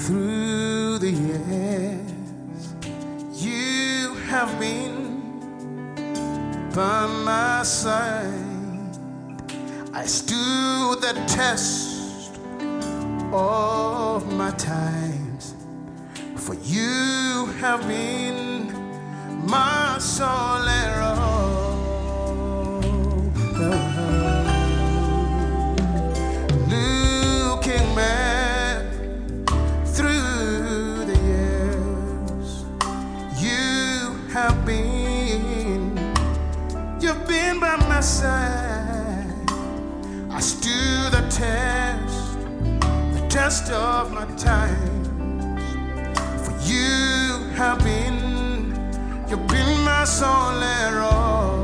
Through the years, you have been by my side. I stood the test of my times, for you have been my solero. Looking back through the years, you've been by my side. I stood the test of my times, for you've been my solero.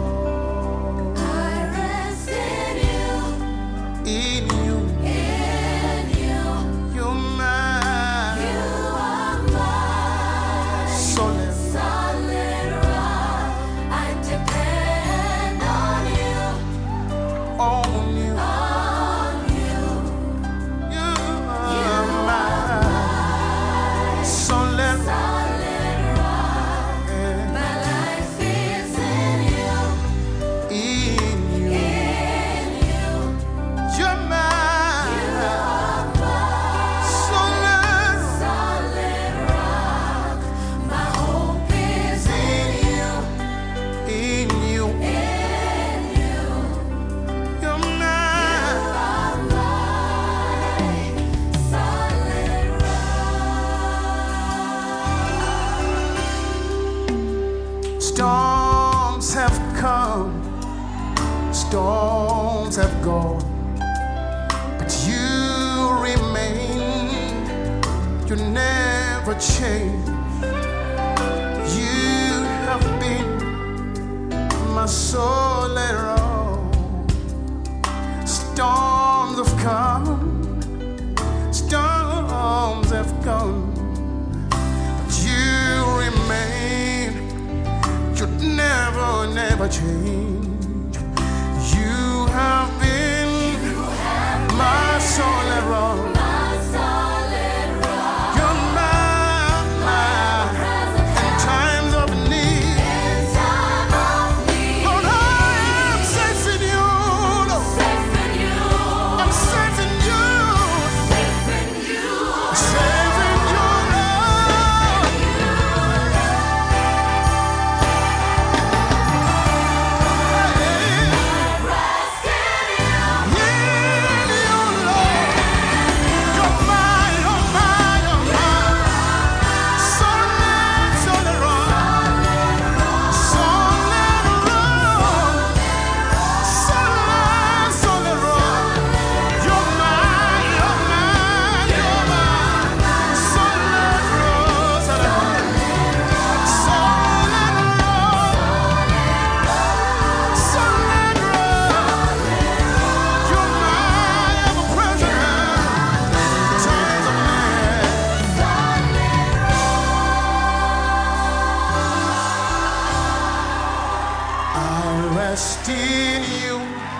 Storms have come, storms have gone, but you remain, you never change. You have been my solero. Storms have come, storms have come, but you remain, you never change. You have been my solero. You're my in times of need. Lord, I am safe in you. I'm safe in you. Safe in you, rest in you,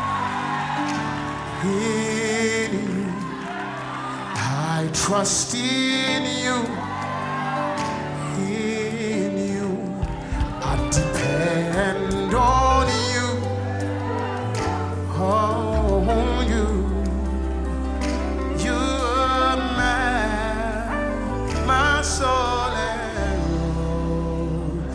I trust in you, I depend on you, on you. You're my soul and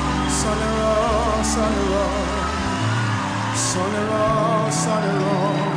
solero.